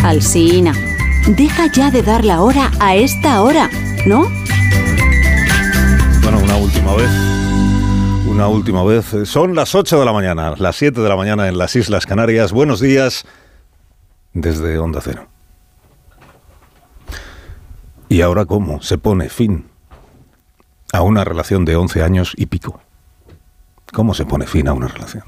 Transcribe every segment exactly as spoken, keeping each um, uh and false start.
Alsina, deja ya de dar la hora a esta hora, ¿no? Bueno, una última vez. Una última vez. Son las ocho de la mañana, las siete de la mañana en las Islas Canarias. Buenos días desde Onda Cero. ¿Y ahora cómo se pone fin a una relación de once años y pico? ¿Cómo se pone fin a una relación?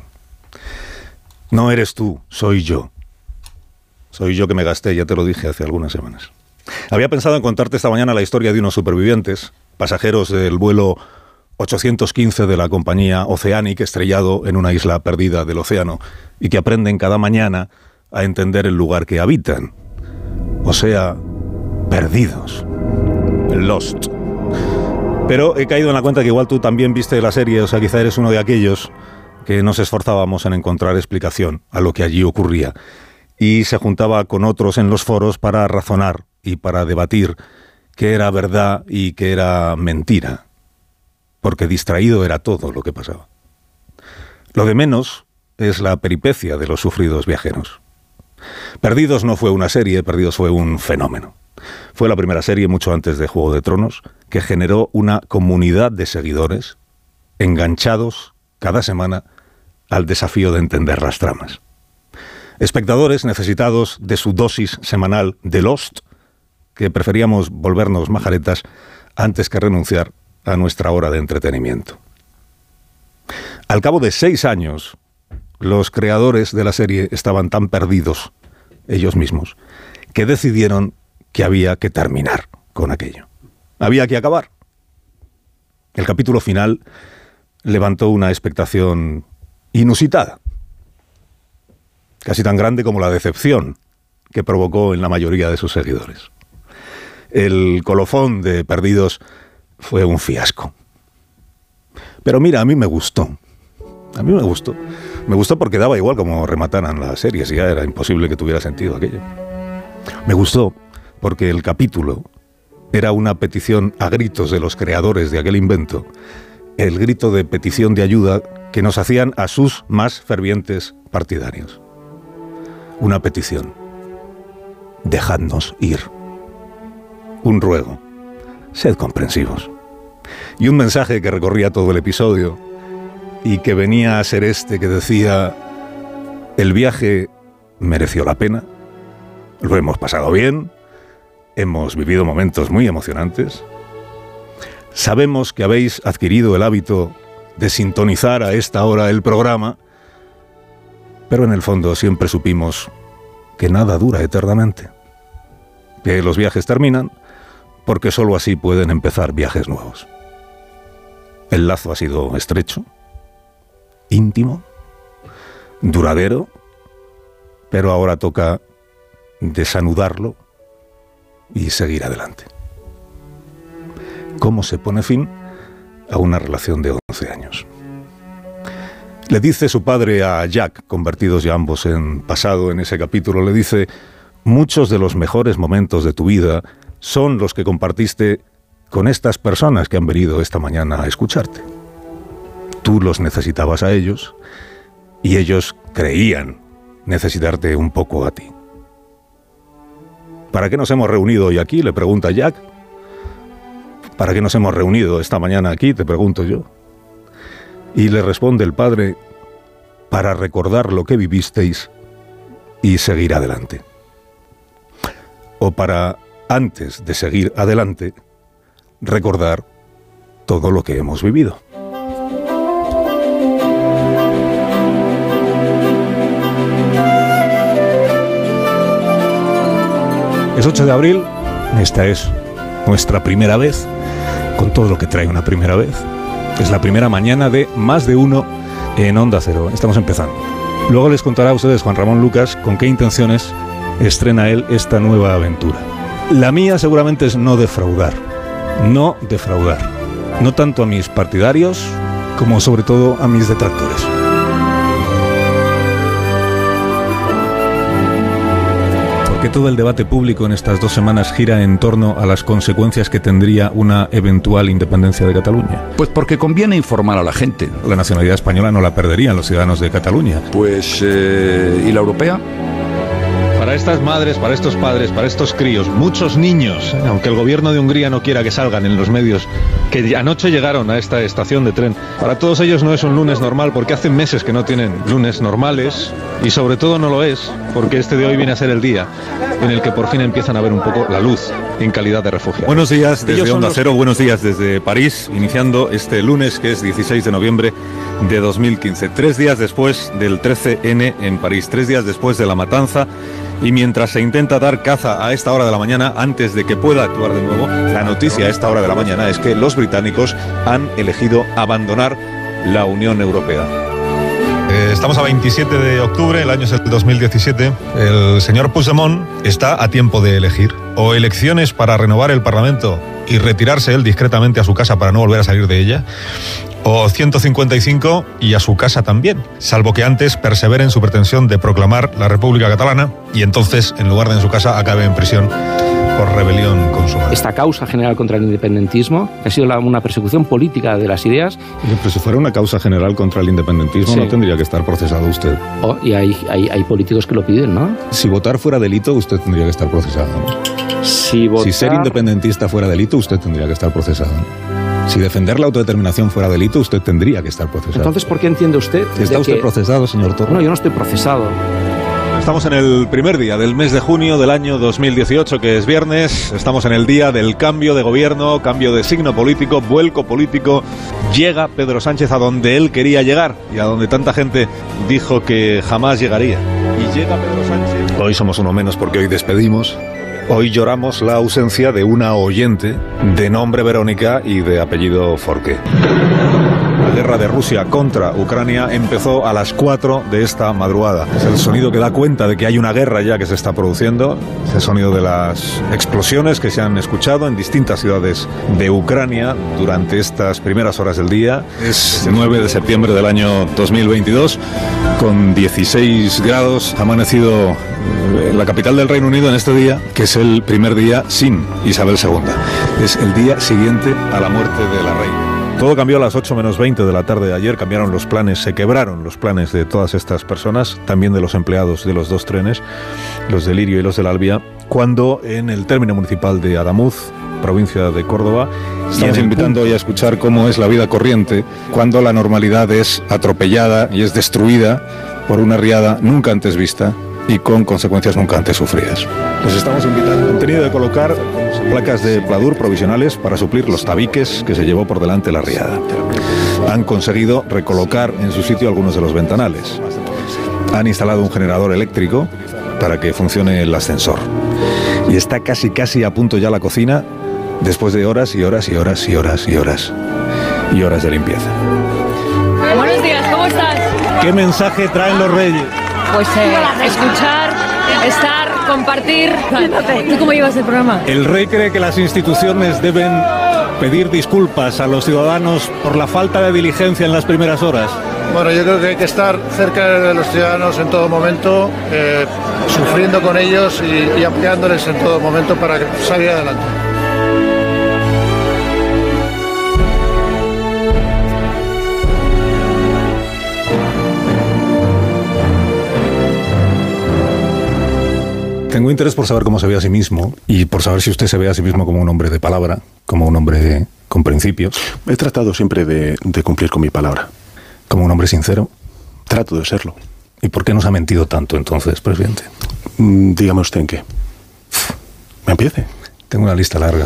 No eres tú, soy yo. Soy yo que me gasté, ya te lo dije hace algunas semanas. Había pensado en contarte esta mañana la historia de unos supervivientes, pasajeros del vuelo ochocientos quince de la compañía Oceanic, estrellado en una isla perdida del océano, y que aprenden cada mañana a entender el lugar que habitan. O sea, perdidos. Lost. Pero he caído en la cuenta que igual tú también viste la serie, o sea, quizá eres uno de aquellos que nos esforzábamos en encontrar explicación a lo que allí ocurría. Y se juntaba con otros en los foros para razonar y para debatir qué era verdad y qué era mentira. Porque distraído era todo lo que pasaba. Lo de menos es la peripecia de los sufridos viajeros. Perdidos no fue una serie, Perdidos fue un fenómeno. Fue la primera serie, mucho antes de Juego de Tronos, que generó una comunidad de seguidores enganchados cada semana al desafío de entender las tramas. Espectadores necesitados de su dosis semanal de Lost, que preferíamos volvernos majaretas antes que renunciar a nuestra hora de entretenimiento. Al cabo de seis años, los creadores de la serie estaban tan perdidos, ellos mismos, que decidieron que había que terminar con aquello. Había que acabar. El capítulo final levantó una expectación inusitada, casi tan grande como la decepción que provocó en la mayoría de sus seguidores. El colofón de Perdidos fue un fiasco. Pero mira, a mí me gustó. A mí me gustó. Me gustó porque daba igual como remataran las series, y ya era imposible que tuviera sentido aquello. Me gustó porque el capítulo era una petición a gritos de los creadores de aquel invento, el grito de petición de ayuda que nos hacían a sus más fervientes partidarios. Una petición. Dejadnos ir. Un ruego. Sed comprensivos. Y un mensaje que recorría todo el episodio y que venía a ser este que decía: el viaje mereció la pena, lo hemos pasado bien, hemos vivido momentos muy emocionantes, sabemos que habéis adquirido el hábito de sintonizar a esta hora el programa, pero en el fondo siempre supimos que nada dura eternamente, que los viajes terminan porque sólo así pueden empezar viajes nuevos. El lazo ha sido estrecho, íntimo, duradero, pero ahora toca desanudarlo y seguir adelante. ¿Cómo se pone fin a una relación de once años? Le dice su padre a Jack, convertidos ya ambos en pasado en ese capítulo, le dice: muchos de los mejores momentos de tu vida son los que compartiste con estas personas que han venido esta mañana a escucharte. Tú los necesitabas a ellos y ellos creían necesitarte un poco a ti. ¿Para qué nos hemos reunido hoy aquí?, le pregunta Jack. ¿Para qué nos hemos reunido esta mañana aquí?, te pregunto yo. Y le responde el padre: para recordar lo que vivisteis y seguir adelante. O para, antes de seguir adelante, recordar todo lo que hemos vivido. Es ocho de abril, esta es nuestra primera vez, con todo lo que trae una primera vez. Es la primera mañana de Más de Uno en Onda Cero. Estamos empezando. Luego les contará a ustedes Juan Ramón Lucas con qué intenciones estrena él esta nueva aventura. La mía seguramente es no defraudar. No defraudar. No tanto a mis partidarios como sobre todo a mis detractores. Que todo el debate público en estas dos semanas gira en torno a las consecuencias que tendría una eventual independencia de Cataluña. Pues porque conviene informar a la gente. La nacionalidad española no la perderían los ciudadanos de Cataluña. Pues, eh, ¿y la europea? Para para estas madres, para estos padres, para estos críos, muchos niños, aunque el gobierno de Hungría no quiera que salgan en los medios, que anoche llegaron a esta estación de tren, para todos ellos no es un lunes normal, porque hace meses que no tienen lunes normales, y sobre todo no lo es, porque este de hoy viene a ser el día en el que por fin empiezan a ver un poco la luz en calidad de refugiados. Buenos días desde Onda los... Cero, buenos días desde París, iniciando este lunes que es dieciséis de noviembre de dos mil quince, tres días después del trece ene en París, tres días después de la matanza, y mientras se intenta dar caza a esta hora de la mañana, antes de que pueda actuar de nuevo, la noticia a esta hora de la mañana es que los británicos han elegido abandonar la Unión Europea. Estamos a veintisiete de octubre, el año es el dos mil diecisiete. El señor Puigdemont está a tiempo de elegir o elecciones para renovar el Parlamento y retirarse él discretamente a su casa para no volver a salir de ella, o ciento cincuenta y cinco y a su casa también, salvo que antes persevere en su pretensión de proclamar la República Catalana y entonces, en lugar de en su casa, acabe en prisión por rebelión consumada. Esta causa general contra el independentismo ha sido la, una persecución política de las ideas. Pero si fuera una causa general contra el independentismo, sí, no tendría que estar procesado usted. Oh, y hay, hay, hay políticos que lo piden, ¿no? Si votar fuera delito, usted tendría que estar procesado, ¿no? Si, votar... si ser independentista fuera delito, usted tendría que estar procesado, ¿no? Si defender la autodeterminación fuera delito, usted tendría que estar procesado. Entonces, ¿por qué entiende usted? ¿Está usted que... procesado, señor Torra? No, yo no estoy procesado. Estamos en el primer día del mes de junio del año dos mil dieciocho, que es viernes. Estamos en el día del cambio de gobierno, cambio de signo político, vuelco político. Llega Pedro Sánchez a donde él quería llegar y a donde tanta gente dijo que jamás llegaría. Y llega Pedro Sánchez. Hoy somos uno menos porque hoy despedimos. Hoy lloramos la ausencia de una oyente de nombre Verónica y de apellido Forqué. La guerra de Rusia contra Ucrania empezó a las cuatro de esta madrugada. Es el sonido que da cuenta de que hay una guerra ya que se está produciendo. Es el sonido de las explosiones que se han escuchado en distintas ciudades de Ucrania durante estas primeras horas del día. Es el nueve de septiembre del año dos mil veintidós, con dieciséis grados. Ha amanecido en la capital del Reino Unido en este día, que es el primer día sin Isabel segunda. Es el día siguiente a la muerte de la reina. Todo cambió a las ocho menos veinte de la tarde de ayer, cambiaron los planes, se quebraron los planes de todas estas personas, también de los empleados de los dos trenes, los del Lirio y los del Albia, cuando en el término municipal de Adamuz, provincia de Córdoba, estamos invitando hoy a escuchar cómo es la vida corriente cuando la normalidad es atropellada y es destruida por una riada nunca antes vista y con consecuencias nunca antes sufridas. Les estamos invitando, han tenido de colocar placas de pladur provisionales para suplir los tabiques que se llevó por delante la riada. Han conseguido recolocar en su sitio algunos de los ventanales. Han instalado un generador eléctrico para que funcione el ascensor. Y está casi casi a punto ya la cocina, después de horas y horas y horas y horas y horas y horas de limpieza. Buenos días, ¿cómo estás? ¿Qué mensaje traen los reyes? Pues eh, escuchar, estar, compartir. ¿Tú cómo llevas el programa? El rey cree que las instituciones deben pedir disculpas a los ciudadanos por la falta de diligencia en las primeras horas. Bueno, yo creo que hay que estar cerca de los ciudadanos en todo momento, eh, sufriendo con ellos y, y apoyándoles en todo momento para salir adelante. Tengo interés por saber cómo se ve a sí mismo y por saber si usted se ve a sí mismo como un hombre de palabra, como un hombre con principios. He tratado siempre de, de cumplir con mi palabra. ¿Como un hombre sincero? Trato de serlo. ¿Y por qué nos ha mentido tanto entonces, presidente? Mm, dígame usted en qué. ¿Me empiece? Tengo una lista larga.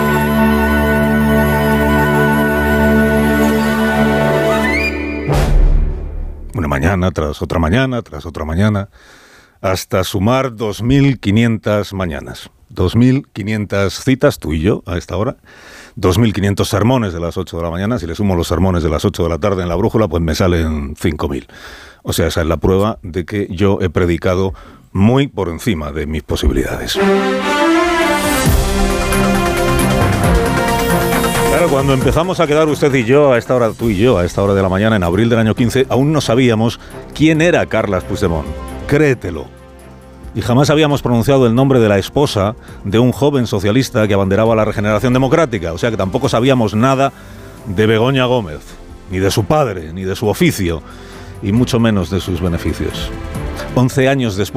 Una mañana tras otra mañana, tras otra mañana, hasta sumar dos mil quinientas mañanas. dos mil quinientas citas, tú y yo, a esta hora. dos mil quinientos sermones de las ocho de la mañana. Si le sumo los sermones de las ocho de la tarde en la brújula, pues me salen cinco mil. O sea, esa es la prueba de que yo he predicado muy por encima de mis posibilidades. Claro, cuando empezamos a quedar usted y yo, a esta hora, tú y yo, a esta hora de la mañana, en abril del año quince, aún no sabíamos quién era Carles Puigdemont. Créetelo. Y jamás habíamos pronunciado el nombre de la esposa de un joven socialista que abanderaba la regeneración democrática. O sea que tampoco sabíamos nada de Begoña Gómez, ni de su padre, ni de su oficio, y mucho menos de sus beneficios. Once años después,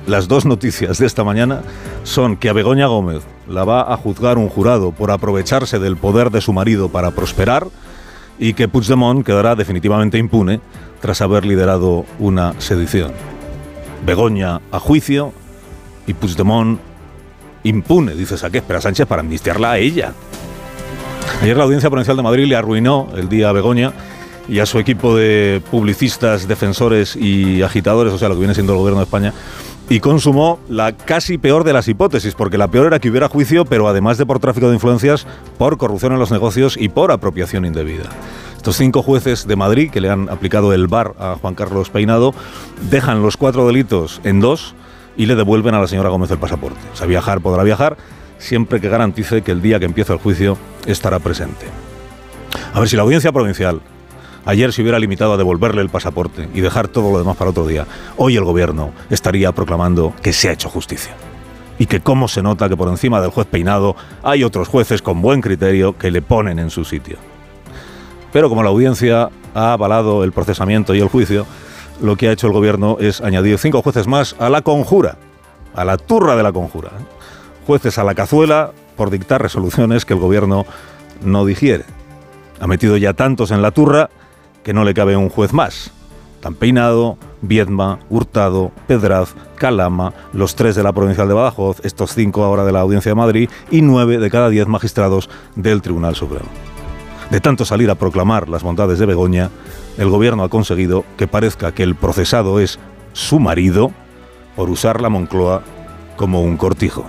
las dos noticias de esta mañana son que a Begoña Gómez la va a juzgar un jurado por aprovecharse del poder de su marido para prosperar y que Puigdemont quedará definitivamente impune tras haber liderado una sedición. Begoña a juicio y Puigdemont impune. Dices, ¿a qué espera Sánchez para amnistiarla a ella? Ayer la Audiencia Provincial de Madrid le arruinó el día a Begoña y a su equipo de publicistas, defensores y agitadores, o sea, lo que viene siendo el gobierno de España, y consumó la casi peor de las hipótesis, porque la peor era que hubiera juicio, pero además de por tráfico de influencias, por corrupción en los negocios y por apropiación indebida. Estos cinco jueces de Madrid, que le han aplicado el V A R a Juan Carlos Peinado, dejan los cuatro delitos en dos y le devuelven a la señora Gómez el pasaporte. O sea, viajar podrá viajar, siempre que garantice que el día que empiece el juicio estará presente. A ver, si la Audiencia Provincial ayer se hubiera limitado a devolverle el pasaporte y dejar todo lo demás para otro día, hoy el gobierno estaría proclamando que se ha hecho justicia. Y que cómo se nota que por encima del juez Peinado hay otros jueces con buen criterio que le ponen en su sitio. Pero como la audiencia ha avalado el procesamiento y el juicio, lo que ha hecho el gobierno es añadir cinco jueces más a la conjura, a la turra de la conjura. Jueces a la cazuela por dictar resoluciones que el gobierno no digiere. Ha metido ya tantos en la turra que no le cabe un juez más. Tan Peinado, Viedma, Hurtado, Pedraz, Calama, los tres de la Provincial de Badajoz, estos cinco ahora de la Audiencia de Madrid y nueve de cada diez magistrados del Tribunal Supremo. De tanto salir a proclamar las bondades de Begoña, el gobierno ha conseguido que parezca que el procesado es su marido por usar la Moncloa como un cortijo.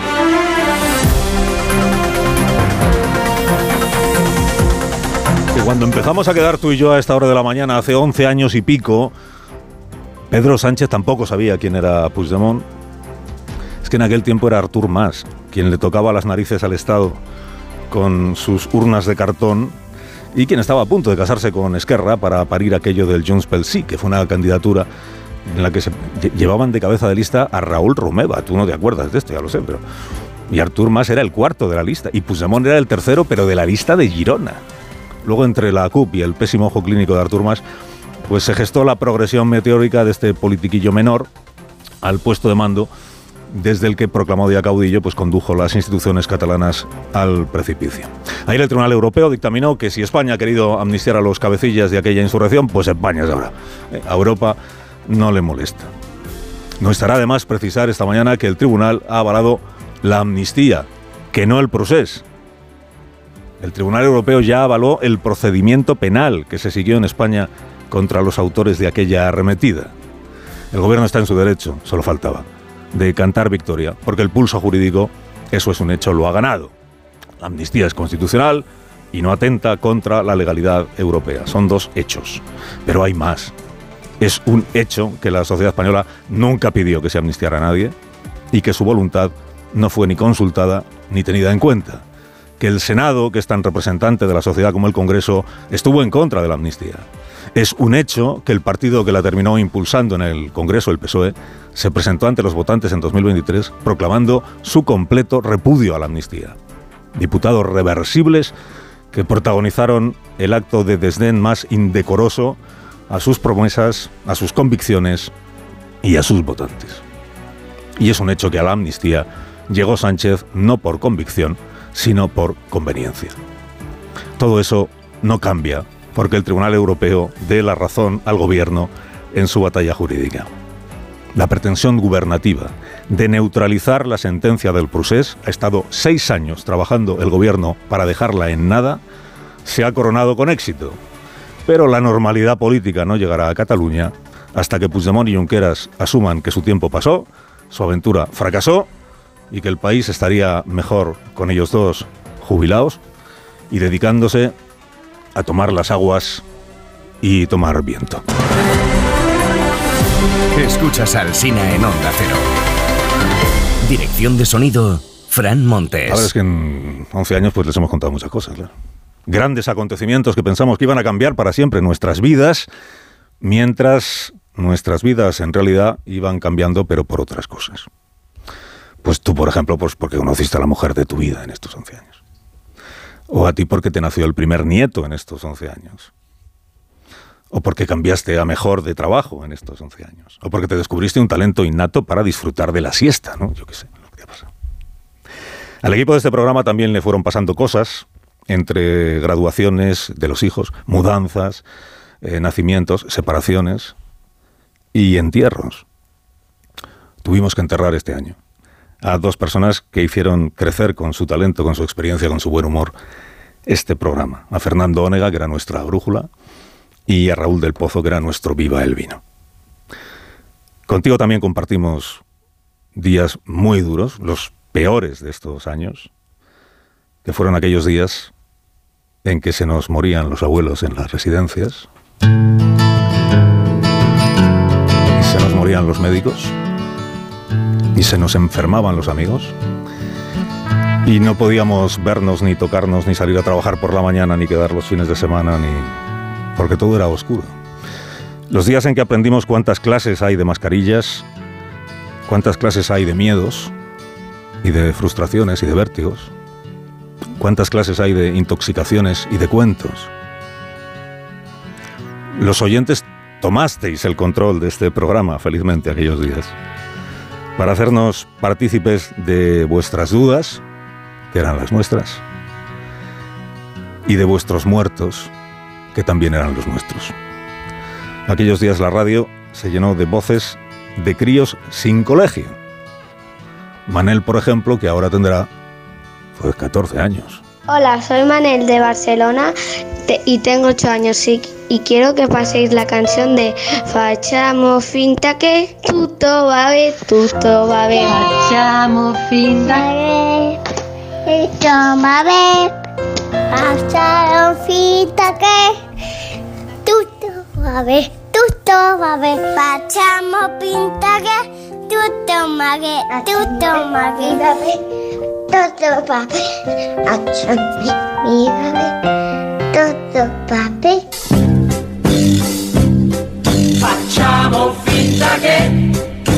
Que cuando empezamos a quedar tú y yo a esta hora de la mañana, hace once años y pico, Pedro Sánchez tampoco sabía quién era Puigdemont. Es que en aquel tiempo era Artur Mas quien le tocaba las narices al Estado con sus urnas de cartón y quien estaba a punto de casarse con Esquerra para parir aquello del Junts pel Sí, que fue una candidatura en la que se llevaban de cabeza de lista a Raúl Romeva. Tú no te acuerdas de esto, ya lo sé, pero... Y Artur Mas era el cuarto de la lista y Puigdemont era el tercero, pero de la lista de Girona. Luego, entre la C U P y el pésimo ojo clínico de Artur Mas, pues se gestó la progresión meteórica de este politiquillo menor al puesto de mando, desde el que, proclamado ya caudillo, pues condujo las instituciones catalanas al precipicio. Ayer el Tribunal Europeo dictaminó que si España ha querido amnistiar a los cabecillas de aquella insurrección, pues España sabrá. A Europa no le molesta. No estará de más precisar esta mañana que el Tribunal ha avalado la amnistía, que no el procés. El Tribunal Europeo ya avaló el procedimiento penal que se siguió en España contra los autores de aquella arremetida. El gobierno está en su derecho, solo faltaba, de cantar victoria, porque el pulso jurídico, eso es un hecho, lo ha ganado. La amnistía es constitucional y no atenta contra la legalidad europea. Son dos hechos, pero hay más. Es un hecho que la sociedad española nunca pidió que se amnistiara a nadie y que su voluntad no fue ni consultada ni tenida en cuenta. Que el Senado, que es tan representante de la sociedad como el Congreso, estuvo en contra de la amnistía. Es un hecho que el partido que la terminó impulsando en el Congreso, el P S O E, se presentó ante los votantes en dos mil veintitrés proclamando su completo repudio a la amnistía. Diputados reversibles que protagonizaron el acto de desdén más indecoroso a sus promesas, a sus convicciones y a sus votantes. Y es un hecho que a la amnistía llegó Sánchez no por convicción, sino por conveniencia. Todo eso no cambia porque el Tribunal Europeo dé la razón al gobierno en su batalla jurídica. La pretensión gubernativa de neutralizar la sentencia del procés ha estado seis años trabajando el gobierno para dejarla en nada, se ha coronado con éxito. Pero la normalidad política no llegará a Cataluña hasta que Puigdemont y Junqueras asuman que su tiempo pasó, su aventura fracasó y que el país estaría mejor con ellos dos jubilados y dedicándose a tomar las aguas y tomar viento. Escuchas Alsina en Onda Cero. Dirección de sonido, Fran Montes. La verdad es que en once años pues les hemos contado muchas cosas, claro. Grandes acontecimientos que pensamos que iban a cambiar para siempre nuestras vidas, mientras nuestras vidas en realidad iban cambiando, pero por otras cosas. Pues tú, por ejemplo, pues porque conociste a la mujer de tu vida en estos once años. O a ti porque te nació el primer nieto en estos once años. o porque cambiaste a mejor de trabajo en estos once años, o porque te descubriste un talento innato para disfrutar de la siesta, ¿no? Yo qué sé, lo que ha pasado. Al equipo de este programa también le fueron pasando cosas, entre graduaciones de los hijos, mudanzas, eh, nacimientos, separaciones y entierros. Tuvimos que enterrar este año a dos personas que hicieron crecer con su talento, con su experiencia, con su buen humor este programa. A Fernando Onega, que era nuestra brújula, y a Raúl del Pozo, que era nuestro Viva el Vino. Contigo también compartimos días muy duros, los peores de estos años, que fueron aquellos días en que se nos morían los abuelos en las residencias, y se nos morían los médicos, y se nos enfermaban los amigos, y no podíamos vernos, ni tocarnos, ni salir a trabajar por la mañana, ni quedar los fines de semana, ni porque todo era oscuro. Los días en que aprendimos cuántas clases hay de mascarillas, cuántas clases hay de miedos, y de frustraciones y de vértigos, cuántas clases hay de intoxicaciones y de cuentos. Los oyentes tomasteis el control de este programa, felizmente, aquellos días, para hacernos partícipes de vuestras dudas, que eran las nuestras, y de vuestros muertos, que también eran los nuestros. Aquellos días la radio se llenó de voces de críos sin colegio. Manel, por ejemplo, que ahora tendrá pues catorce años. Hola, soy Manel de Barcelona te, y tengo ocho años y, y quiero que paséis la canción de Facciamo finta che tutto va bene, tutto va bene. Facciamo finta che tutto va bene. Facciamo finta che tutto va bene, tutto va bene. Facciamo finta che tutto va bene, tutto va bene. Tutto va bene, tutto va bene. Facciamo finta che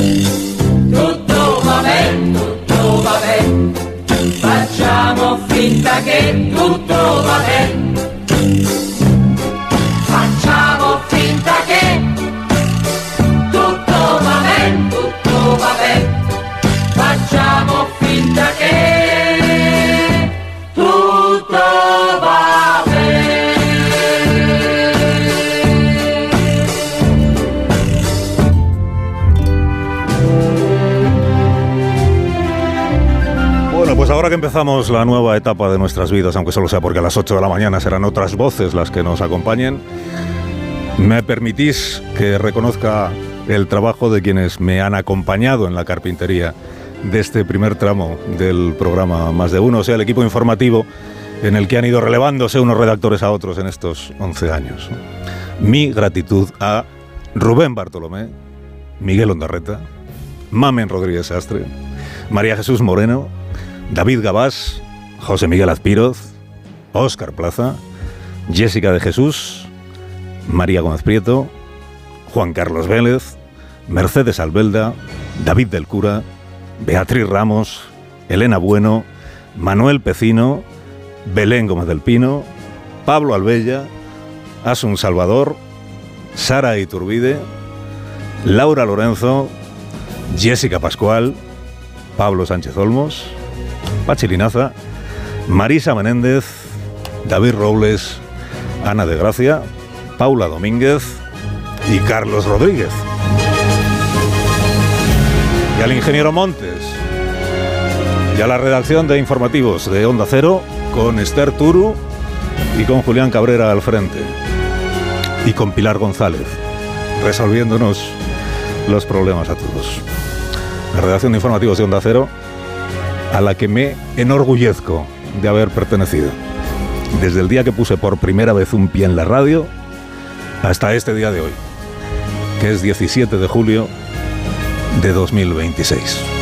tutto va bene, tutto va bene. Facciamo finta che tutto va bene. Facciamo finta che tutto va bene, tutto va bene. Facciamo finta che pues ahora que empezamos la nueva etapa de nuestras vidas, aunque solo sea porque a las ocho de la mañana serán otras voces las que nos acompañen, me permitís que reconozca el trabajo de quienes me han acompañado en la carpintería de este primer tramo del programa Más de Uno, o sea, el equipo informativo en el que han ido relevándose unos redactores a otros en estos once años. Mi gratitud a Rubén Bartolomé, Miguel Ondarreta, Mamen Rodríguez Sastre, María Jesús Moreno, David Gabás, José Miguel Azpiroz, Óscar Plaza, Jessica de Jesús, María Gómez Prieto, Juan Carlos Vélez, Mercedes Albelda, David del Cura, Beatriz Ramos, Elena Bueno, Manuel Pecino, Belén Gómez del Pino, Pablo Albella, Asun Salvador, Sara Iturbide, Laura Lorenzo, Jessica Pascual, Pablo Sánchez Olmos, Pachi Linaza, Marisa Menéndez, David Robles, Ana de Gracia, Paula Domínguez y Carlos Rodríguez. Y al ingeniero Montes, y a la redacción de informativos de Onda Cero, con Esther Turu y con Julián Cabrera al frente, y con Pilar González, resolviéndonos los problemas a todos. La redacción de informativos de Onda Cero, a la que me enorgullezco de haber pertenecido, desde el día que puse por primera vez un pie en la radio hasta este día de hoy, que es diecisiete de julio de dos mil veintiséis.